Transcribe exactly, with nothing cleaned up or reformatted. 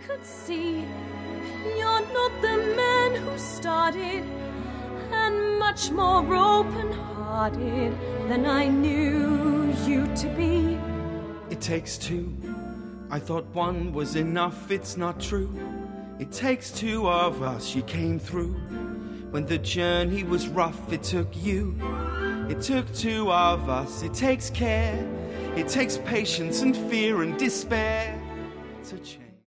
could see you're not the man who started, and much more open-hearted than I knew you to be. It takes two. I thought one was enough, it's not true. It takes two of us, you came through. When the journey was rough, it took you. It took two of us, it takes care. It takes patience and fear and despair to change.